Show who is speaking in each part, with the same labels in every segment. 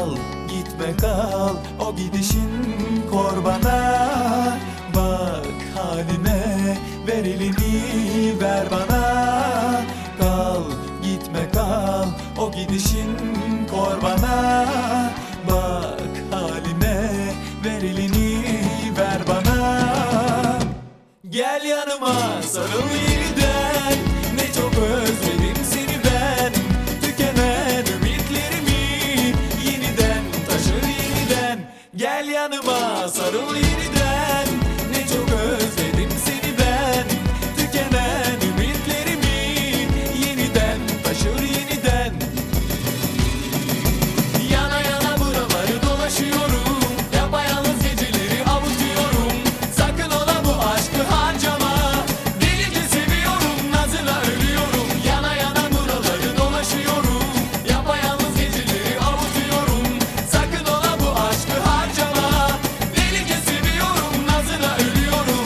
Speaker 1: Kal, gitme kal, o gidişin kor bana. Bak halime, ver elini ver bana. Kal, gitme kal, o gidişin kor bana. Bak halime, ver elini ver bana. Gel yanıma, sarıl yeniden, ne çok özledim seni ben. Tükenen ümitlerimi yeniden taşır yeniden. Gel yanıma, sarıl yeniden, ne çok özledim seni ben. Tükenen ümitlerimi yeniden taşır yeniden. Yana yana buraları dolaşıyorum, yapayalnız geceleri avutuyorum. Sakın ola bu aşkı harcama, delice seviyorum, nazına ölüyorum. Yana yana buraları dolaşıyorum, yapayalnız geceleri avutuyorum. Sakın ola bu aşkı harcama, delice seviyorum, nazına ölüyorum.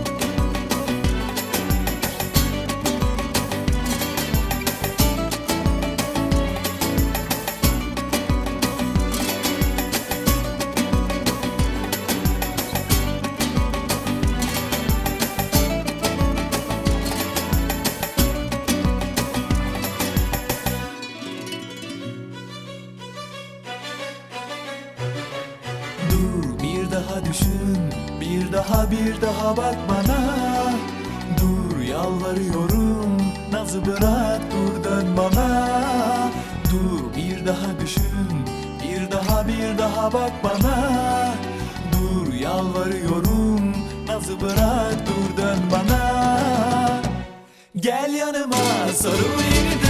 Speaker 1: Dur bir daha düşün, bir daha bak bana. Dur yalvarıyorum, nazı bırak dur dön bana. Dur bir daha düşün, bir daha bak bana. Dur yalvarıyorum, nazı bırak dur dön bana. Gel yanıma, sarıl yeniden.